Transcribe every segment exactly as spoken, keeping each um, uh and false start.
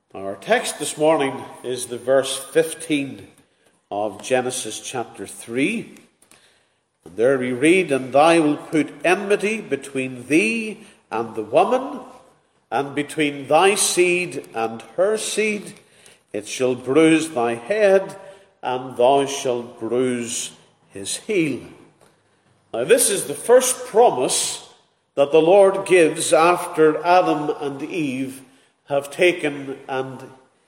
Our text this morning is the verse fifteen of Genesis chapter three. And there we read, "And I will put enmity between thee and the woman, and between thy seed and her seed. It shall bruise thy head, and thou shalt bruise his heel." Now this is the first promise that the Lord gives after Adam and Eve have taken and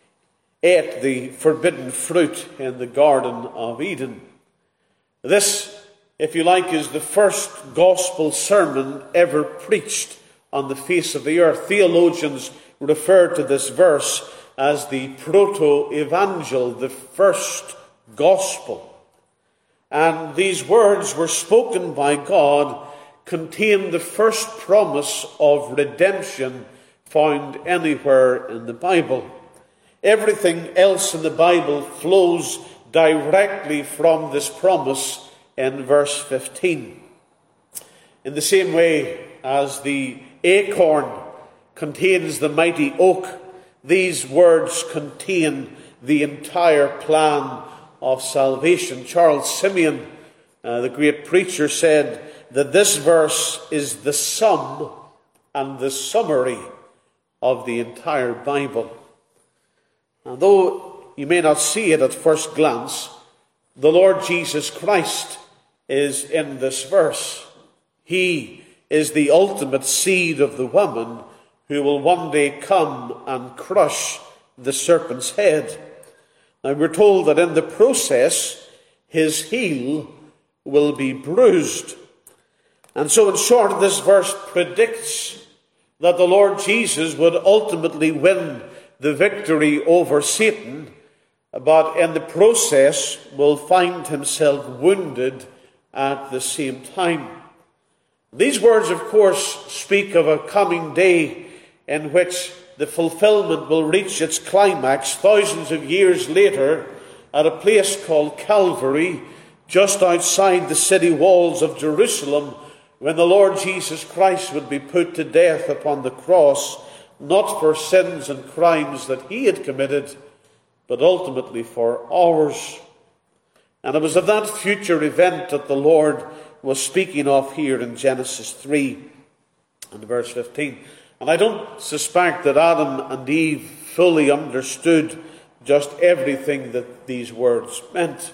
ate the forbidden fruit in the Garden of Eden. This, if you like, is the first gospel sermon ever preached on the face of the earth. Theologians refer to this verse as the proto-evangel, the first gospel. And these words were spoken by God, contain the first promise of redemption found anywhere in the Bible. Everything else in the Bible flows directly from this promise in verse fifteen. In the same way as the acorn contains the mighty oak, these words contain the entire plan of salvation. Charles Simeon, uh, the great preacher, said that this verse is the sum and the summary of the entire Bible. And though you may not see it at first glance, the Lord Jesus Christ is in this verse. He is the ultimate seed of the woman who will one day come and crush the serpent's head. Now we're told that in the process, his heel will be bruised. And so in short, this verse predicts that the Lord Jesus would ultimately win the victory over Satan, but in the process will find himself wounded at the same time. These words, of course, speak of a coming day in which the fulfillment will reach its climax thousands of years later at a place called Calvary, just outside the city walls of Jerusalem, when the Lord Jesus Christ would be put to death upon the cross, not for sins and crimes that he had committed, but ultimately for ours. And it was of that future event that the Lord was speaking of here in Genesis three and verse fifteen. And I don't suspect that Adam and Eve fully understood just everything that these words meant.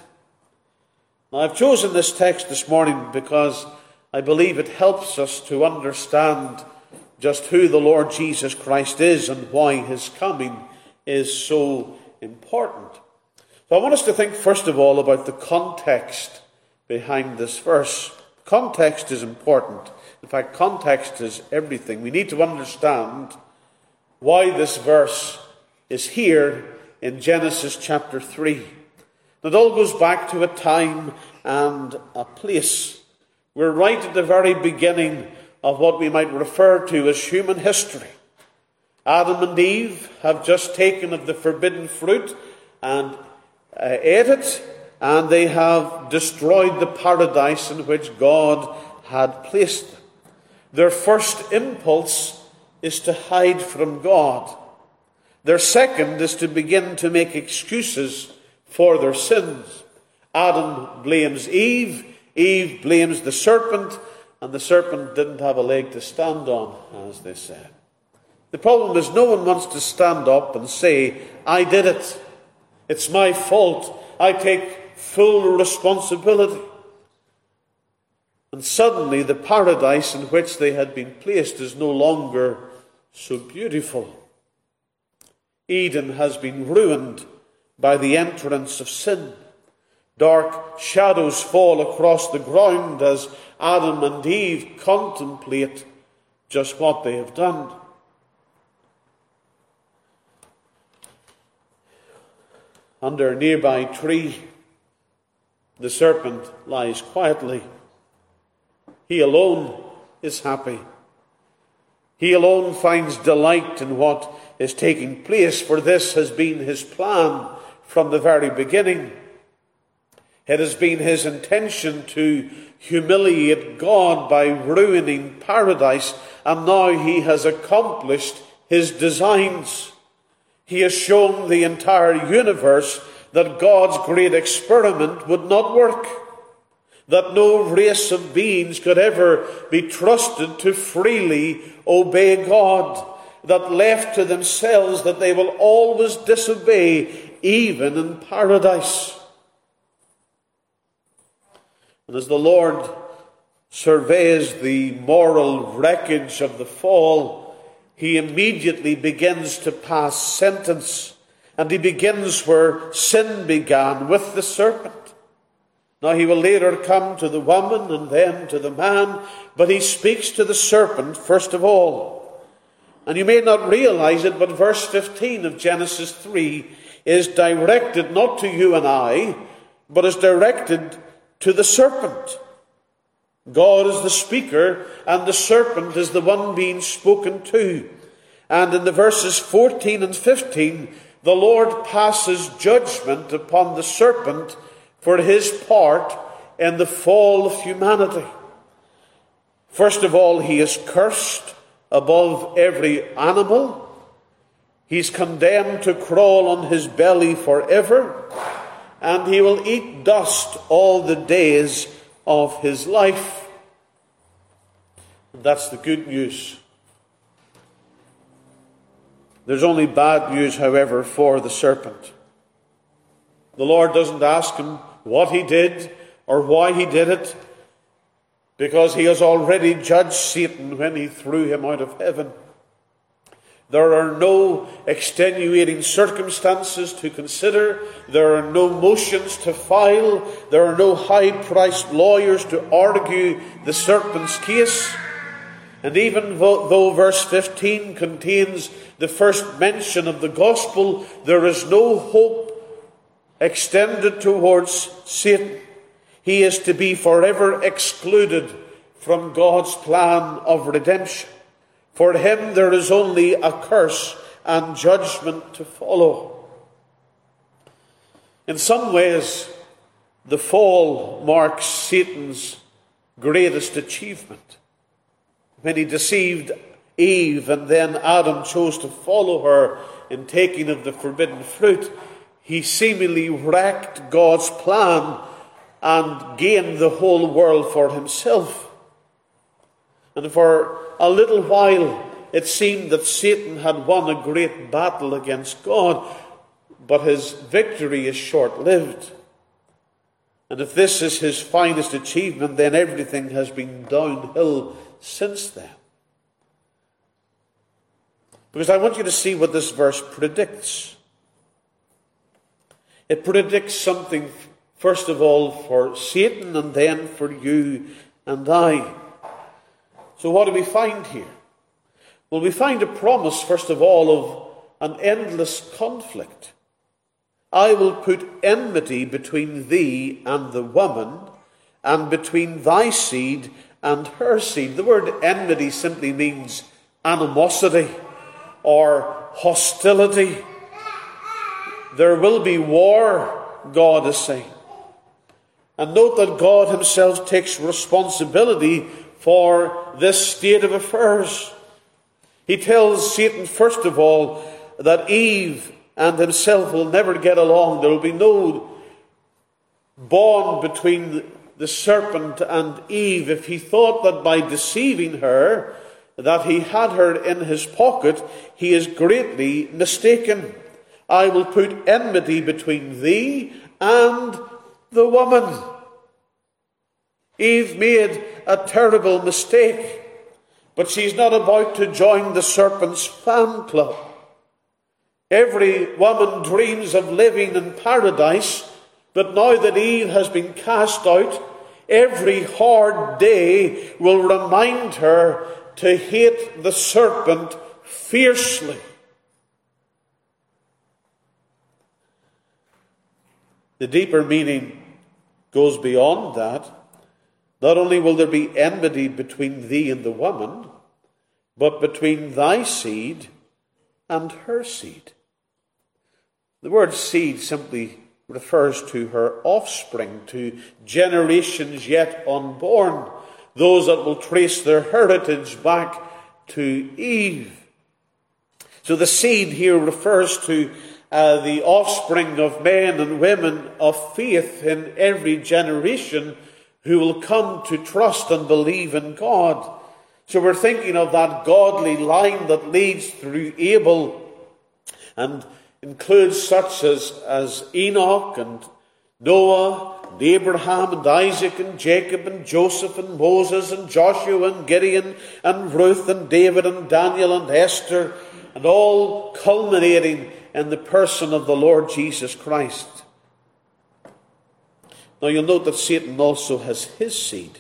Now, I've chosen this text this morning because I believe it helps us to understand just who the Lord Jesus Christ is and why his coming is so important. So I want us to think first of all about the context behind this verse. Context is important. In fact, context is everything. We need to understand why this verse is here in Genesis chapter three. It all goes back to a time and a place. We're right at the very beginning of what we might refer to as human history. Adam and Eve have just taken of the forbidden fruit and uh, ate it, and they have destroyed the paradise in which God had placed them. Their first impulse is to hide from God. Their second is to begin to make excuses for their sins. Adam blames Eve, Eve blames the serpent, and the serpent didn't have a leg to stand on, as they said. The problem is no one wants to stand up and say, I did it. It's my fault. I take full responsibility. And suddenly the paradise in which they had been placed is no longer so beautiful. Eden has been ruined by the entrance of sin. Dark shadows fall across the ground as Adam and Eve contemplate just what they have done. Under a nearby tree, the serpent lies quietly. He alone is happy. He alone finds delight in what is taking place, for this has been his plan from the very beginning. It has been his intention to humiliate God by ruining paradise, and now he has accomplished his designs. He has shown the entire universe that God's great experiment would not work, that no race of beings could ever be trusted to freely obey God, that left to themselves that they will always disobey, even in paradise. And as the Lord surveys the moral wreckage of the fall, he immediately begins to pass sentence. And he begins where sin began, with the serpent. Now he will later come to the woman and then to the man, but he speaks to the serpent first of all. And you may not realize it, but verse fifteen of Genesis three is directed not to you and I, but is directed to the serpent. God is the speaker, and the serpent is the one being spoken to. And in the verses fourteen and fifteen, the Lord passes judgment upon the serpent for his part in the fall of humanity. First of all, he is cursed above every animal. He's condemned to crawl on his belly forever, and he will eat dust all the days of his life. And that's the good news. There's only bad news, however, for the serpent. The Lord doesn't ask him what he did or why he did it, because he has already judged Satan when he threw him out of heaven. There are no extenuating circumstances to consider. There are no motions to file. There are no high-priced lawyers to argue the serpent's case. And even though verse fifteen contains the first mention of the gospel, there is no hope extended towards Satan. He is to be forever excluded from God's plan of redemption. For him there is only a curse and judgment to follow. In some ways, the fall marks Satan's greatest achievement. When he deceived Eve and then Adam chose to follow her in taking of the forbidden fruit, he seemingly wrecked God's plan and gained the whole world for himself. And for a little while it seemed that Satan had won a great battle against God, but his victory is short-lived. And if this is his finest achievement, then everything has been downhill since then. Because I want you to see what this verse predicts. It predicts something, first of all, for Satan and then for you and I. So what do we find here? Well, we find a promise, first of all, of an endless conflict. I will put enmity between thee and the woman, and between thy seed and her seed. The word enmity simply means animosity or hostility. There will be war, God is saying. And note that God himself takes responsibility for this state of affairs. He tells Satan, first of all, that Eve and himself will never get along. There will be no bond between the serpent and Eve. If he thought that by deceiving her, that he had her in his pocket, he is greatly mistaken. I will put enmity between thee and the woman. Eve made a terrible mistake, but she's not about to join the serpent's fan club. Every woman dreams of living in paradise, but now that Eve has been cast out, every hard day will remind her to hate the serpent fiercely. The deeper meaning goes beyond that. Not only will there be enmity between thee and the woman, but between thy seed and her seed. The word seed simply refers to her offspring, to generations yet unborn, those that will trace their heritage back to Eve. So the seed here refers to uh, the offspring of men and women of faith in every generation who will come to trust and believe in God. So we're thinking of that godly line that leads through Abel and includes such as, as Enoch and Noah and Abraham and Isaac and Jacob and Joseph and Moses and Joshua and Gideon and Ruth and David and Daniel and Esther, and all culminating in the person of the Lord Jesus Christ. Now you'll note that Satan also has his seed.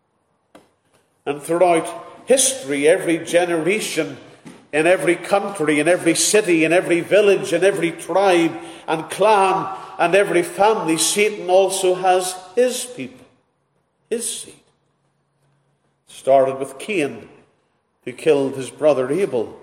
And throughout history, every generation, in every country, in every city, in every village, in every tribe and clan, and every family, Satan also has his people, his seed. Started with Cain, who killed his brother Abel.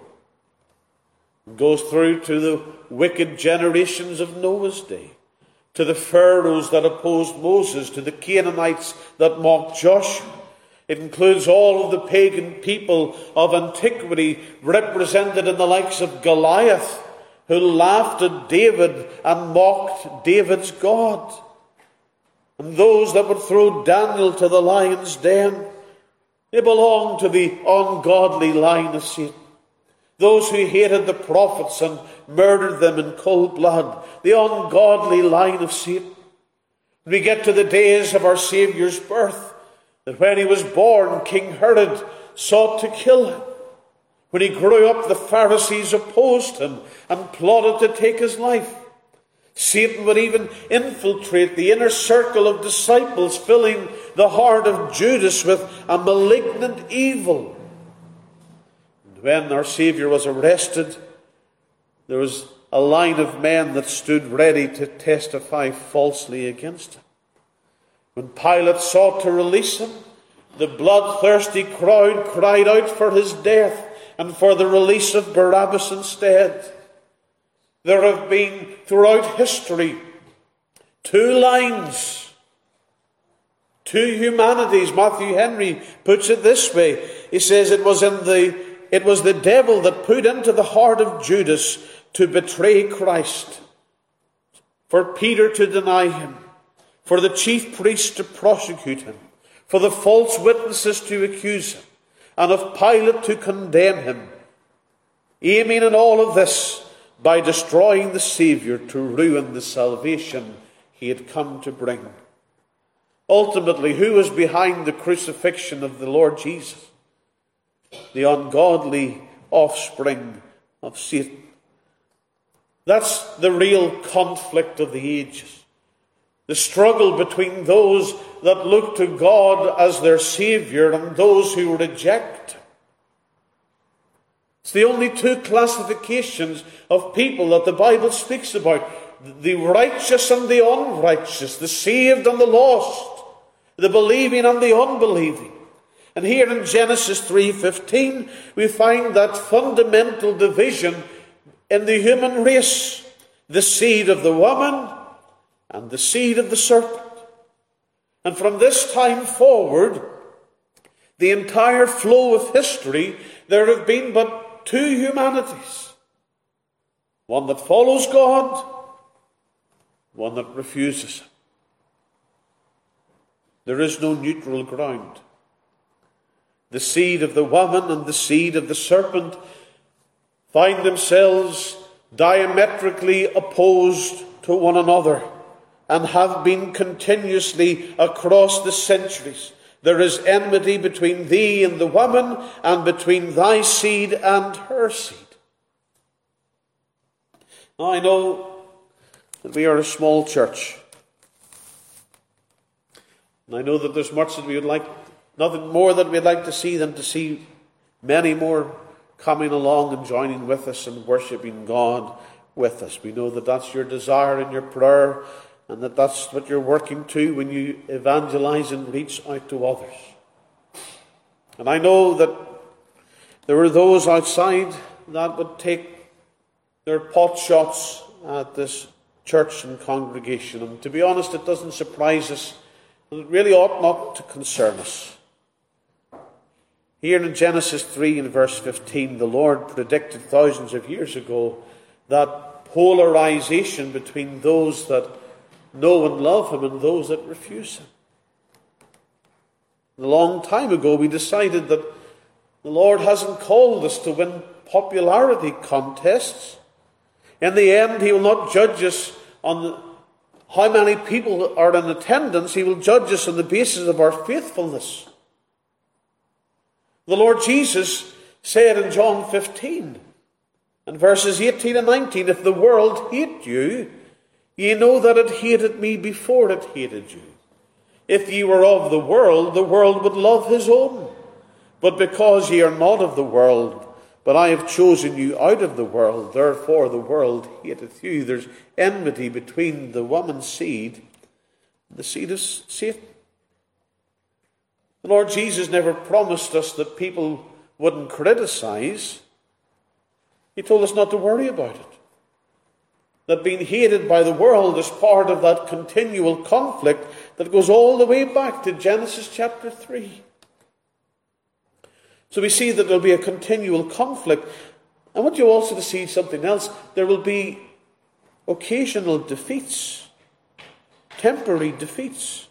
It goes through to the wicked generations of Noah's day, to the Pharaohs that opposed Moses, to the Canaanites that mocked Joshua. It includes all of the pagan people of antiquity represented in the likes of Goliath, who laughed at David and mocked David's God. And those that would throw Daniel to the lion's den, they belong to the ungodly line of Satan. Those who hated the prophets and murdered them in cold blood, the ungodly line of Satan. We get to the days of our Saviour's birth, that when he was born, King Herod sought to kill him. When he grew up, the Pharisees opposed him and plotted to take his life. Satan would even infiltrate the inner circle of disciples, filling the heart of Judas with a malignant evil. And when our Saviour was arrested, there was a line of men that stood ready to testify falsely against him. When Pilate sought to release him, the bloodthirsty crowd cried out for his death and for the release of Barabbas instead. There have been, throughout history, two lines, two humanities. Matthew Henry puts it this way. He says it was in the it was the devil that put into the heart of Judas to betray Christ, for Peter to deny him, for the chief priests to prosecute him, for the false witnesses to accuse him, and of Pilate to condemn him, aiming in all of this by destroying the Saviour to ruin the salvation he had come to bring. Ultimately, who was behind the crucifixion of the Lord Jesus? The ungodly offspring of Satan. That's the real conflict of the ages. The struggle between those that look to God as their Saviour and those who reject him. It's the only two classifications of people that the Bible speaks about. The righteous and the unrighteous, the saved and the lost, the believing and the unbelieving. And here in Genesis three fifteen, we find that fundamental division in the human race. The seed of the woman and the seed of the serpent. And from this time forward, the entire flow of history, there have been but two humanities. One that follows God, one that refuses him. There is no neutral ground. The seed of the woman and the seed of the serpent find themselves diametrically opposed to one another and have been continuously across the centuries. There is enmity between thee and the woman, and between thy seed and her seed. Now I know that we are a small church. And I know that there's much that we would like, nothing more that we'd like to see than to see many more coming along and joining with us and worshipping God with us. We know that that's your desire and your prayer, and that that's what you're working to when you evangelize and reach out to others. And I know that there are those outside that would take their pot shots at this church and congregation. And to be honest, it doesn't surprise us, and it really ought not to concern us. Here in Genesis three and verse fifteen, the Lord predicted thousands of years ago that polarization between those that know and love him and those that refuse him. A long time ago we decided that the Lord hasn't called us to win popularity contests. In the end, he will not judge us on how many people are in attendance. He will judge us on the basis of our faithfulness. The Lord Jesus said in John fifteen, and verses eighteen and nineteen, if the world hate you, ye know that it hated me before it hated you. If ye were of the world, the world would love his own. But because ye are not of the world, but I have chosen you out of the world, therefore the world hateth you. There's enmity between the woman's seed and the seed of Satan. The Lord Jesus never promised us that people wouldn't criticize. He told us not to worry about it. That being hated by the world is part of that continual conflict that goes all the way back to Genesis chapter three. So we see that there will be a continual conflict. I want you also to see something else. There will be occasional defeats, temporary defeats.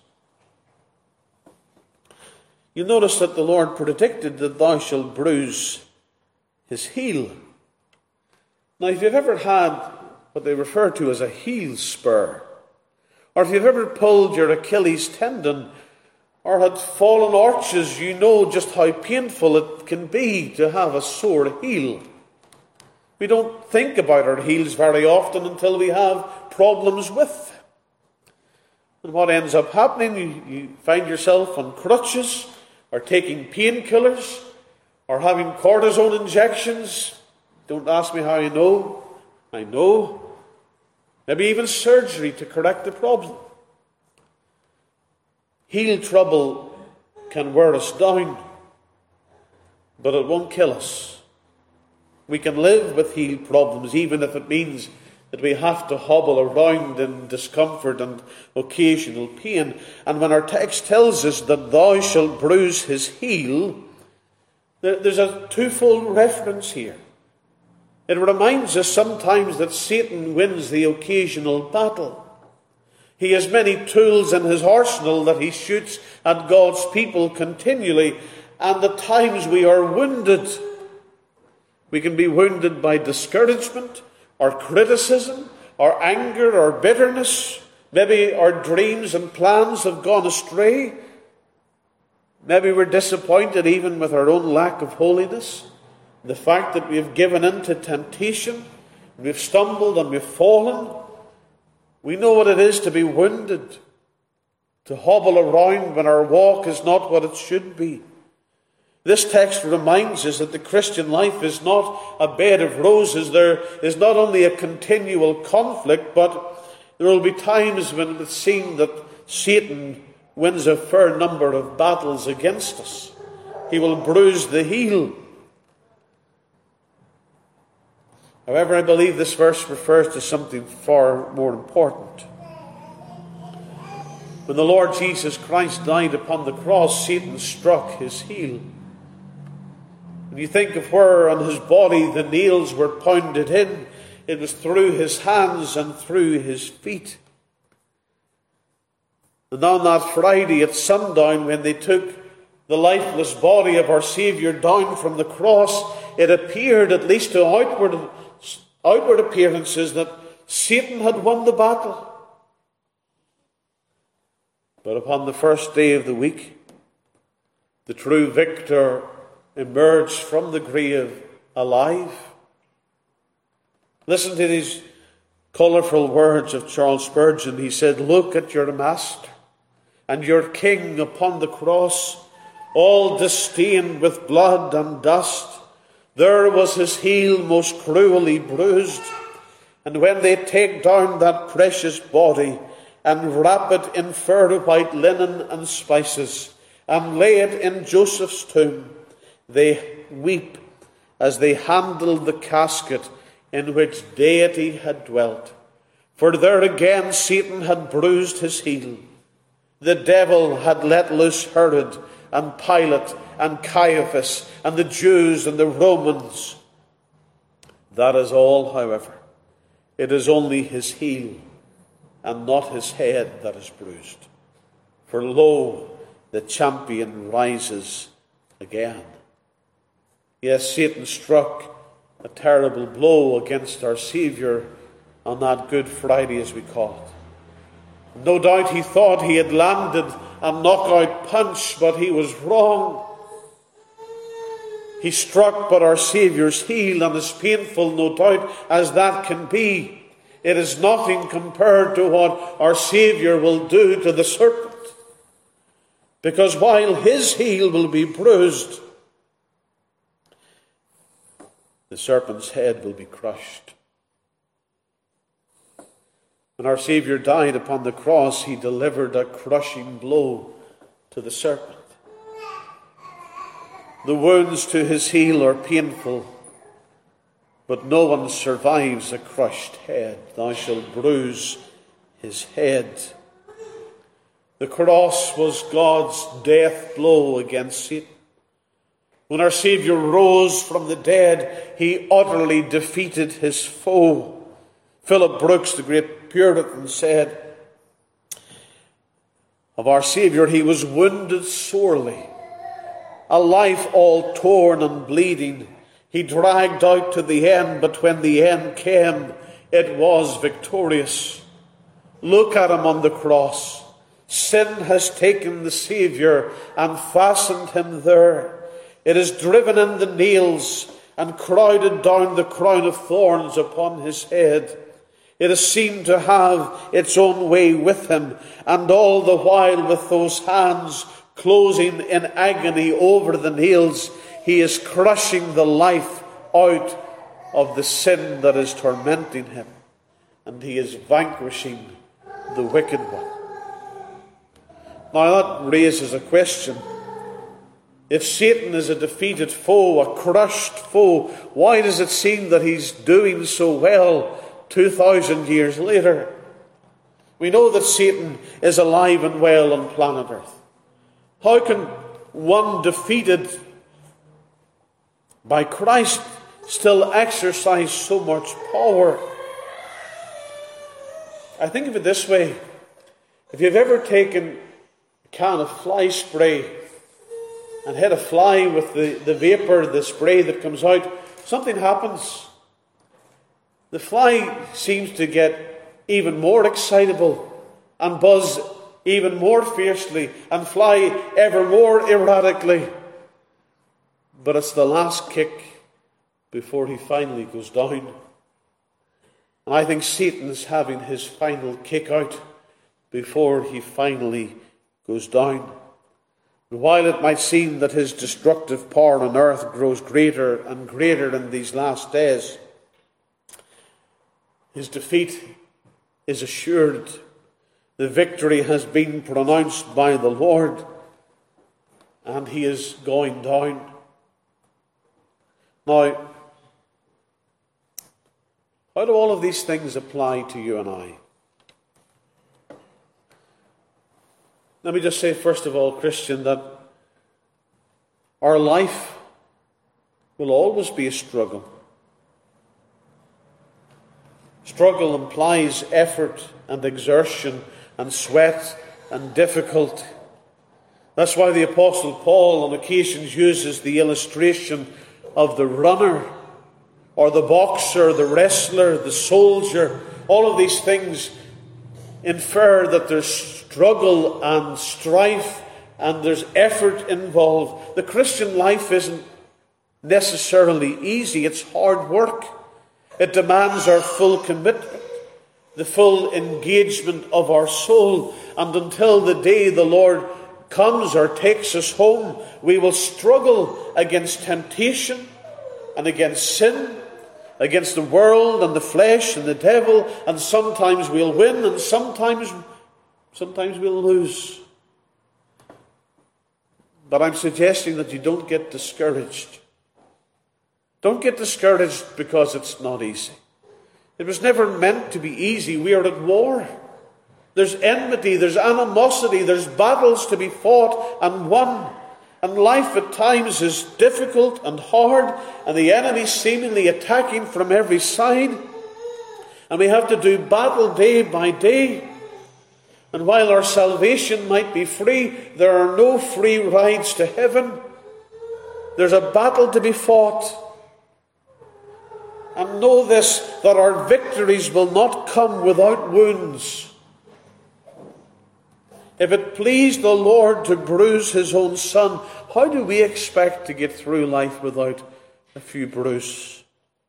You notice that the Lord predicted that thou shalt bruise his heel. Now, if you've ever had what they refer to as a heel spur, or if you've ever pulled your Achilles tendon or had fallen arches, you know just how painful it can be to have a sore heel. We don't think about our heels very often until we have problems with them. And what ends up happening, you, you find yourself on crutches, or taking painkillers, or having cortisone injections. Don't ask me how I know. I know. Maybe even surgery to correct the problem. Heel trouble can wear us down, but it won't kill us. We can live with heel problems, even if it means that we have to hobble around in discomfort and occasional pain. And when our text tells us that thou shalt bruise his heel, there's a twofold reference here. It reminds us sometimes that Satan wins the occasional battle. He has many tools in his arsenal that he shoots at God's people continually, and at times we are wounded. We can be wounded by discouragement, or criticism, or anger, or bitterness. Maybe our dreams and plans have gone astray. Maybe we're disappointed even with our own lack of holiness. The fact that we have given in to temptation, we've stumbled and we've fallen. We know what it is to be wounded, to hobble around when our walk is not what it should be. This text reminds us that the Christian life is not a bed of roses. There is not only a continual conflict, but there will be times when it seems that Satan wins a fair number of battles against us. He will bruise the heel. However, I believe this verse refers to something far more important. When the Lord Jesus Christ died upon the cross, Satan struck his heel. When you think of where on his body the nails were pounded in, it was through his hands and through his feet. And on that Friday at sundown, when they took the lifeless body of our Saviour down from the cross, it appeared, at least to outward, outward appearances, that Satan had won the battle. But upon the first day of the week, the true victor emerged from the grave alive. Listen to these colourful words of Charles Spurgeon. He said, "Look at your master and your king upon the cross, all distained with blood and dust. There was his heel most cruelly bruised. And when they take down that precious body and wrap it in fur white linen and spices and lay it in Joseph's tomb, they weep as they handle the casket in which deity had dwelt. For there again Satan had bruised his heel. The devil had let loose Herod and Pilate and Caiaphas and the Jews and the Romans. That is all, however. It is only his heel and not his head that is bruised. For lo, the champion rises again. Yes, Satan struck a terrible blow against our Saviour on that Good Friday, as we call it. No doubt he thought he had landed a knockout punch, but he was wrong. He struck but our Saviour's heel, and as painful, no doubt, as that can be, it is nothing compared to what our Saviour will do to the serpent. Because while his heel will be bruised, the serpent's head will be crushed. When our Saviour died upon the cross, he delivered a crushing blow to the serpent. The wounds to his heel are painful, but no one survives a crushed head. Thou shalt bruise his head. The cross was God's death blow against Satan. When our Saviour rose from the dead, he utterly defeated his foe. Philip Brooks, the great Puritan, said of our Saviour, he was wounded sorely, a life all torn and bleeding. He dragged out to the end, but when the end came, it was victorious. Look at him on the cross. Sin has taken the Saviour and fastened him there. It has driven in the nails and crowded down the crown of thorns upon his head. It has seemed to have its own way with him, and all the while with those hands closing in agony over the nails, he is crushing the life out of the sin that is tormenting him, and he is vanquishing the wicked one. Now that raises a question. If Satan is a defeated foe, a crushed foe, why does it seem that he's doing so well two thousand years later? We know that Satan is alive and well on planet Earth. How can one defeated by Christ still exercise so much power? I think of it this way. If you've ever taken a can of fly spray and hit a fly with the, the vapour, the spray that comes out, something happens. The fly seems to get even more excitable and buzz even more fiercely and fly ever more erratically. But it's the last kick before he finally goes down. And I think Satan's having his final kick out before he finally goes down. And while it might seem that his destructive power on earth grows greater and greater in these last days, his defeat is assured. The victory has been pronounced by the Lord, and he is going down. Now, how do all of these things apply to you and I? Let me just say, first of all, Christian, that our life will always be a struggle. Struggle implies effort and exertion and sweat and difficulty. That's why the Apostle Paul on occasions uses the illustration of the runner or the boxer, the wrestler, the soldier. All of these things infer that there's struggle and strife and there's effort involved. The Christian life isn't necessarily easy. It's hard work. It demands our full commitment, the full engagement of our soul. And until the day the Lord comes or takes us home, we will struggle against temptation and against sin, against the world and the flesh and the devil. And sometimes we'll win and sometimes, sometimes we'll lose. But I'm suggesting that you don't get discouraged. Don't get discouraged because it's not easy. It was never meant to be easy. We are at war. There's enmity, there's animosity, there's battles to be fought and won. and life at times is difficult and hard, and the enemy seemingly attacking from every side, and we have to do battle day by day. And while our salvation might be free, there are no free rides to heaven. There's a battle to be fought. And know this, that our victories will not come without wounds. If it pleased the Lord to bruise his own Son, how do we expect to get through life without a few bruises?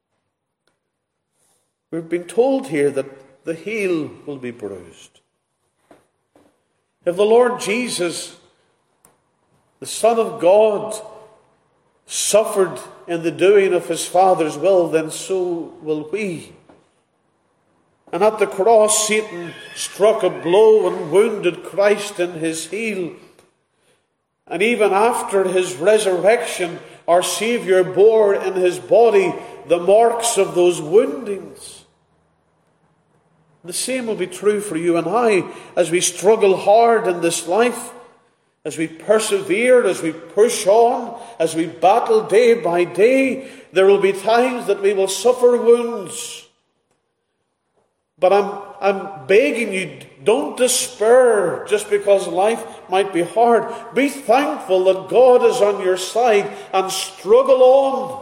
We've been told here that the heel will be bruised. If the Lord Jesus, the Son of God, suffered in the doing of his Father's will, then so will we. And at the cross, Satan struck a blow and wounded Christ in his heel. And even after his resurrection, our Saviour bore in his body the marks of those woundings. The same will be true for you and I as we struggle hard in this life, as we persevere, as we push on, as we battle day by day. There will be times that we will suffer wounds. But I'm, I'm begging you, don't despair just because life might be hard. Be thankful that God is on your side and struggle on.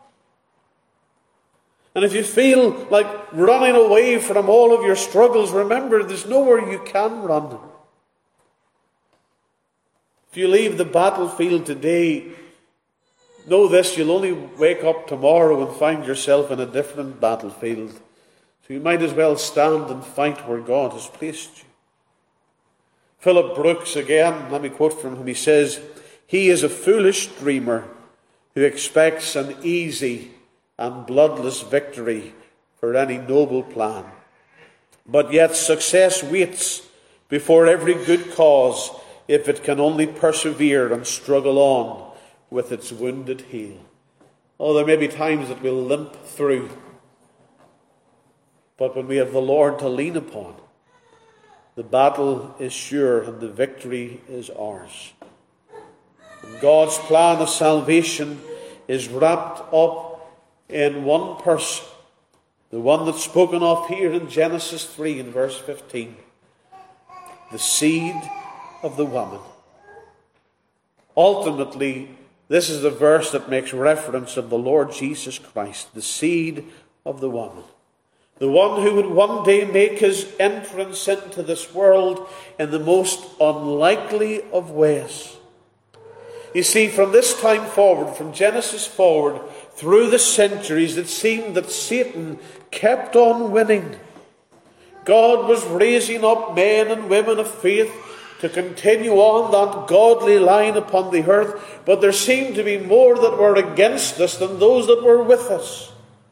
And if you feel like running away from all of your struggles, remember there's nowhere you can run. If you leave the battlefield today, know this, you'll only wake up tomorrow and find yourself in a different battlefield. So you might as well stand and fight where God has placed you. Philip Brooks, again, let me quote from him. He says, "He is a foolish dreamer who expects an easy and bloodless victory for any noble plan. But yet success waits before every good cause if it can only persevere and struggle on with its wounded heel." Oh, there may be times that we'll limp through. But when we have the Lord to lean upon, the battle is sure and the victory is ours. And God's plan of salvation is wrapped up in one person, the one that's spoken of here in Genesis three in verse fifteen, the seed of the woman. Ultimately, this is the verse that makes reference of the Lord Jesus Christ, the seed of the woman. The one who would one day make his entrance into this world in the most unlikely of ways. You see, from this time forward, from Genesis forward, through the centuries, it seemed that Satan kept on winning. God was raising up men and women of faith to continue on that godly line upon the earth, but there seemed to be more that were against us than those that were with us.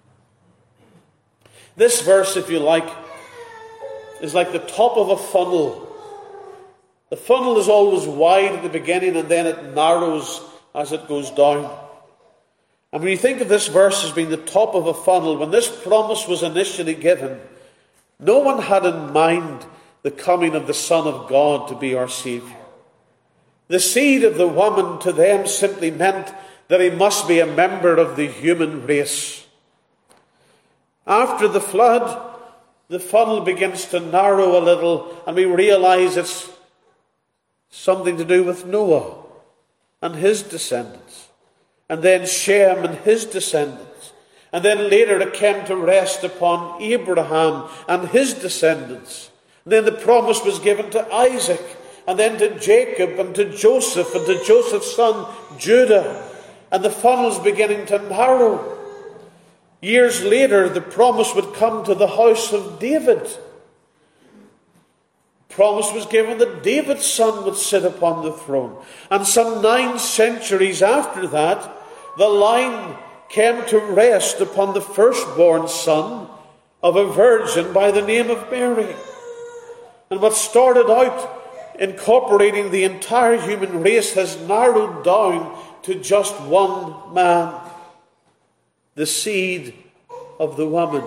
This verse, if you like, is like the top of a funnel. The funnel is always wide at the beginning and then it narrows as it goes down. And when you think of this verse as being the top of a funnel, when this promise was initially given, no one had in mind the coming of the Son of God to be our Saviour. The seed of the woman to them simply meant that he must be a member of the human race. After the flood, the funnel begins to narrow a little and we realize it's something to do with Noah and his descendants. And then Shem and his descendants. And then later it came to rest upon Abraham and his descendants. And then the promise was given to Isaac, and then to Jacob and to Joseph and to Joseph's son Judah. And the funnel's beginning to narrow. Years later, the promise would come to the house of David. The promise was given that David's son would sit upon the throne. And some nine centuries after that, the line came to rest upon the firstborn son of a virgin by the name of Mary. And what started out incorporating the entire human race has narrowed down to just one man, the seed of the woman.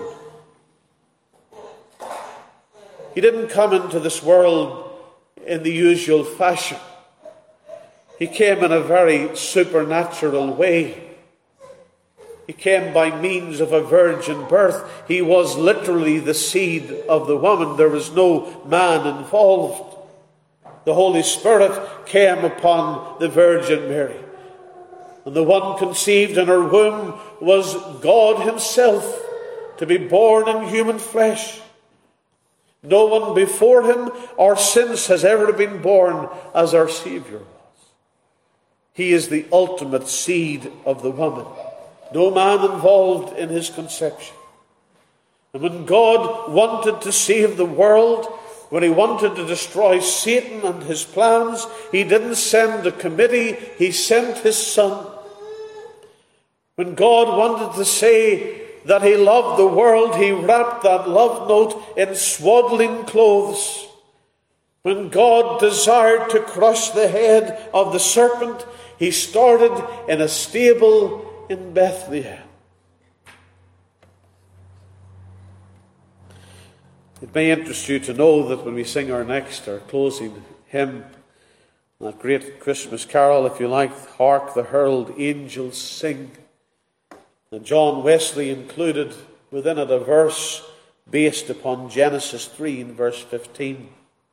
He didn't come into this world in the usual fashion. He came in a very supernatural way. He came by means of a virgin birth. He was literally the seed of the woman. There was no man involved. The Holy Spirit came upon the Virgin Mary. And the one conceived in her womb was God himself, to be born in human flesh. No one before him or since has ever been born as our Saviour was. He is the ultimate seed of the woman. No man involved in his conception. And when God wanted to save the world, when he wanted to destroy Satan and his plans, he didn't send a committee, he sent his Son. When God wanted to say that he loved the world, he wrapped that love note in swaddling clothes. When God desired to crush the head of the serpent, he started in a stable in Bethlehem. It may interest you to know that when we sing our next, our closing hymn, that great Christmas carol, if you like, Hark the Herald Angels Sing, that John Wesley included within it a verse based upon Genesis three and verse fifteen.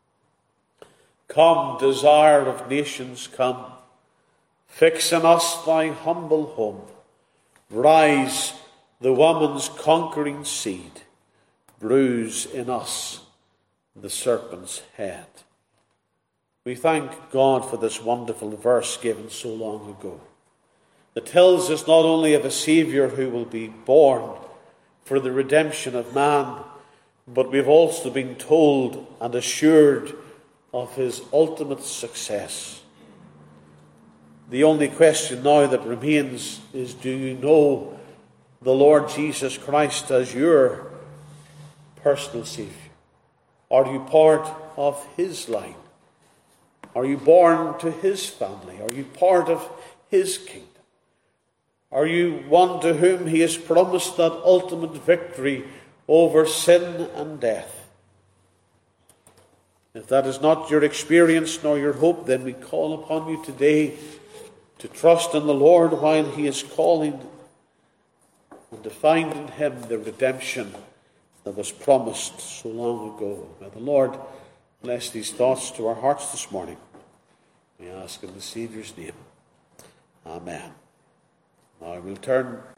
Come, desire of nations, come, fix in us thy humble home. Rise, the woman's conquering seed, bruise in us the serpent's head. We thank God for this wonderful verse given so long ago. It tells us not only of a Saviour who will be born for the redemption of man, but we've also been told and assured of his ultimate success. The only question now that remains is, do you know the Lord Jesus Christ as your personal Saviour? Are you part of his line? Are you born to his family? Are you part of his kingdom? Are you one to whom he has promised that ultimate victory over sin and death? If that is not your experience nor your hope, then we call upon you today to trust in the Lord while he is calling, and to find in him the redemption that was promised so long ago. May the Lord bless these thoughts to our hearts this morning. We ask in the Saviour's name. Amen. Now we'll turn